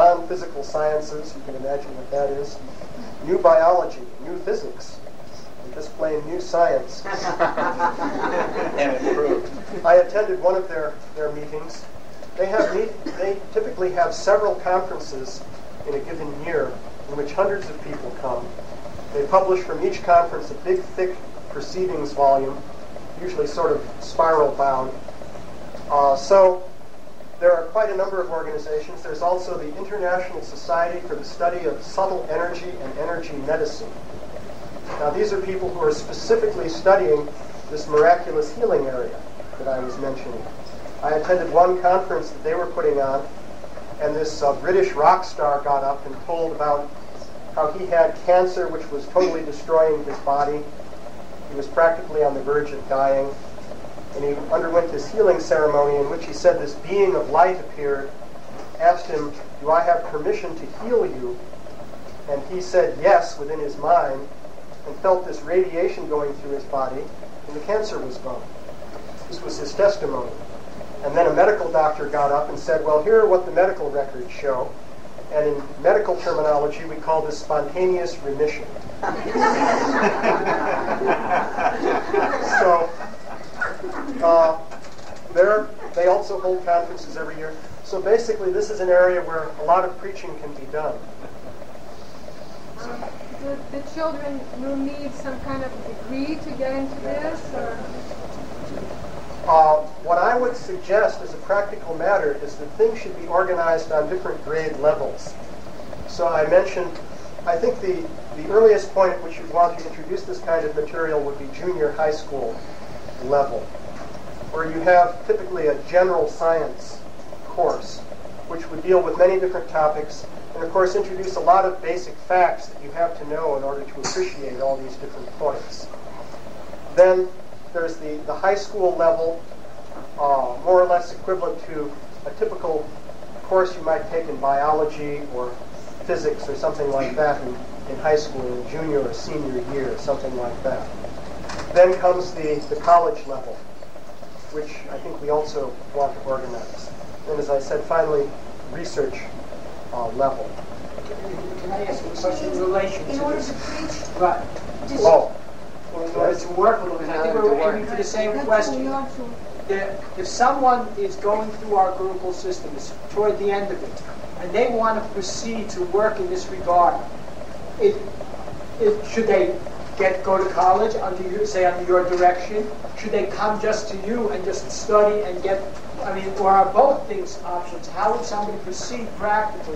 non-physical sciences, you can imagine what that is, new biology, new physics, just plain new science. And improved. I attended one of their, their meetings. They have meet, they typically have several conferences in a given year in which hundreds of people come. They publish from each conference a big, thick proceedings volume, usually sort of spiral bound. Uh, so there are quite a number of organizations. There's also the International Society for the Study of Subtle Energy and Energy Medicine. Now, these are people who are specifically studying this miraculous healing area that I was mentioning. I attended one conference that they were putting on, and this uh, British rock star got up and told about how he had cancer which was totally destroying his body. He was practically on the verge of dying, and he underwent this healing ceremony in which he said this being of light appeared, asked him, "Do I have permission to heal you?" And he said yes within his mind, and felt this radiation going through his body, and the cancer was gone. This was his testimony. And then a medical doctor got up and said, well, here are what the medical records show. And in medical terminology, we call this spontaneous remission. So, uh, they're, they also hold conferences every year. So basically, this is an area where a lot of preaching can be done. Um, the, the children will need some kind of degree to get into this, or? Uh, what I would suggest as a practical matter is that things should be organized on different grade levels. So I mentioned, I think the, the earliest point at which you'd want to introduce this kind of material would be junior high school level, where you have typically a general science course, which would deal with many different topics, and of course introduce a lot of basic facts that you have to know in order to appreciate all these different points. Then there's the, the high school level, uh, more or less equivalent to a typical course you might take in biology or physics or something like that in, in high school, in junior or senior year, something like that. Then comes the, the college level, which I think we also want to organize. And as I said, finally, research uh, level. Can I ask you a question in relation to In order this? to preach, Right. just Oh, Or in order to work with them, I think we're aiming for the same that's question. what we also- That if someone is going through our Gurukul system, is toward the end of it, and they want to proceed to work in this regard, it, it, should they get go to college under you, say under your direction? Should they come just to you and just study and get? I mean, or are both things options? How would somebody proceed practically?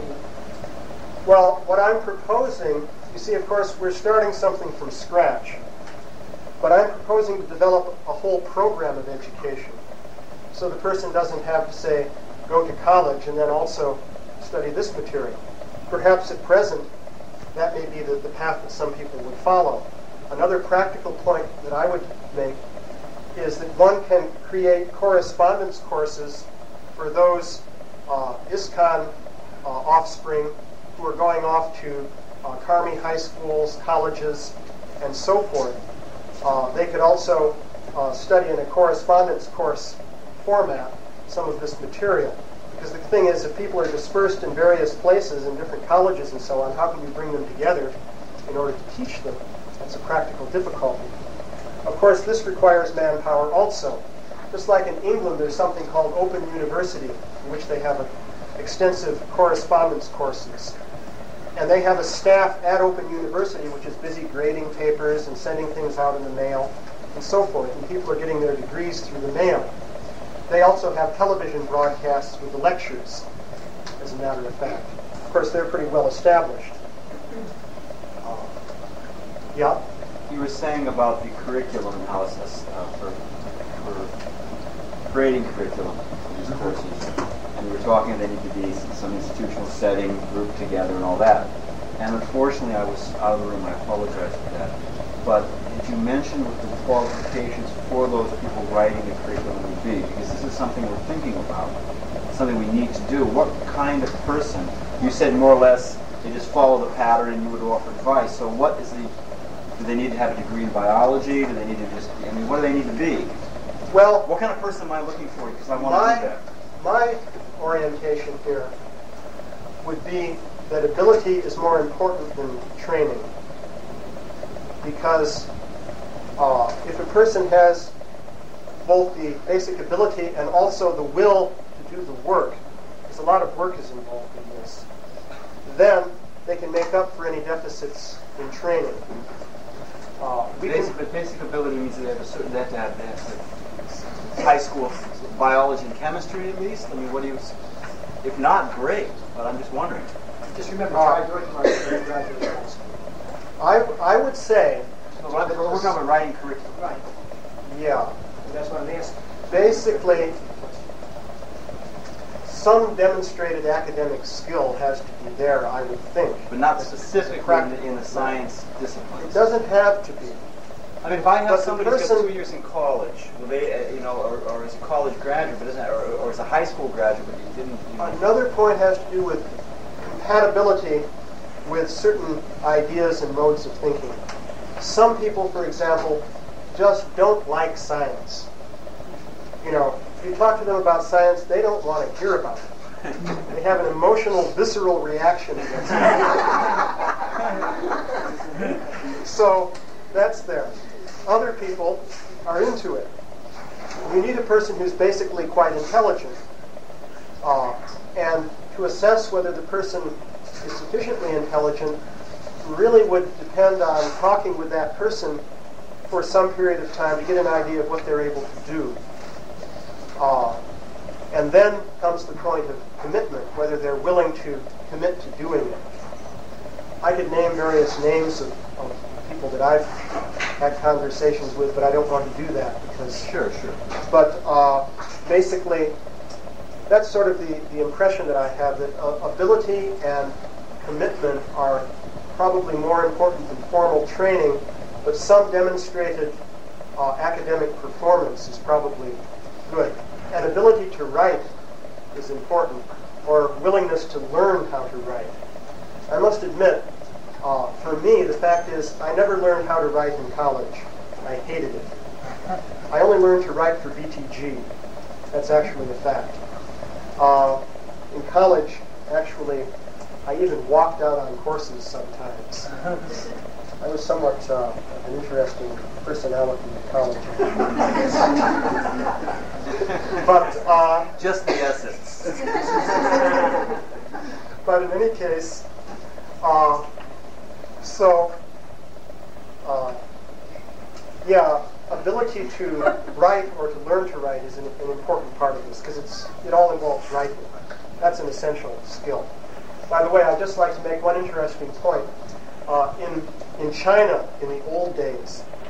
well, what I'm proposing, you see, of course, we're starting something from scratch. But I'm proposing to develop a whole program of education. So the person doesn't have to, say, go to college and then also study this material. Perhaps at present, that may be the, the path that some people would follow. Another practical point that I would make is that one can create correspondence courses for those uh, ISKCON uh, offspring who are going off to uh, Karmi high schools, colleges, and so forth. Uh, they could also uh, study in a correspondence course format some of this material. Because the thing is, if people are dispersed in various places, in different colleges and so on, how can you bring them together in order to teach them? That's a practical difficulty. Of course, this requires manpower also. Just like in England, there's something called Open University, in which they have a, extensive correspondence courses. And they have a staff at Open University which is busy grading papers and sending things out in the mail and so forth. And people are getting their degrees through the mail. They also have television broadcasts with the lectures, as a matter of fact. Of course, they're pretty well established. Uh, yeah? You were saying about the curriculum analysis uh, for, for creating curriculum for these courses. And you were talking they need to be some, some institutional setting, grouped together and all that. And unfortunately, I was out of the room. I apologize for that. But did you mention what the qualifications for those people writing the curriculum would be? Because this is something we're thinking about, something we need to do. What kind of person? You said more or less they just follow the pattern and you would offer advice. So what is the, do they need to have a degree in biology? Do they need to just, I mean, what do they need to be? Well, What kind of person am I looking for? Because I want my, to do that. my orientation here would be that ability is more important than training. Because Uh, if a person has both the basic ability and also the will to do the work, because a lot of work is involved in this, then they can make up for any deficits in training. Uh, we Basic, can, but basic ability means they have a certain, they have to have, they have to high school biology and chemistry at least? I mean, what do you, if not, great, but I'm just wondering. Just remember, Uh, Ty Deutschmark is graduate high school. I, I would say, So we're we're talking about writing curriculum. Right. yeah, And that's what I'm asking. basically, some demonstrated academic skill has to be there, I would think. But not specifically in the, in the science It disciplines. doesn't have to be. I mean, if I But have the somebody who's got person- two years in college, will they, uh, you know, or, or is a college graduate, but isn't, or, or is a high school graduate, but you didn't, you know, Another point has to do with compatibility with certain ideas and modes of thinking. Some people, for example, just don't like science. You know, if you talk to them about science, they don't want to hear about it. They have an emotional, visceral reaction against it. So that's there. Other people are into it. You need a person who's basically quite intelligent. Uh, and to assess whether the person is sufficiently intelligent really would depend on talking with that person for some period of time to get an idea of what they're able to do. Uh, and then comes the point of commitment, whether they're willing to commit to doing it. I could name various names of, of people that I've had conversations with, but I don't want to do that because. Sure, sure. But uh, basically, that's sort of the, the impression that I have, that uh, ability and commitment are probably more important than formal training, but some demonstrated uh, academic performance is probably good. And ability to write is important, or willingness to learn how to write. I must admit, uh, for me, the fact is I never learned how to write in college. I hated it. I only learned to write for B T G. That's actually a fact. Uh, in college, actually, I even walked out on courses sometimes. I was somewhat uh, an interesting personality in college. But uh, Just the essence. but in any case, uh, so uh, yeah, ability to write or to learn to write is an, an important part of this because it's it all involves writing. That's an essential skill. By the way, I'd just like to make one interesting point. Uh, in in China, in the old days,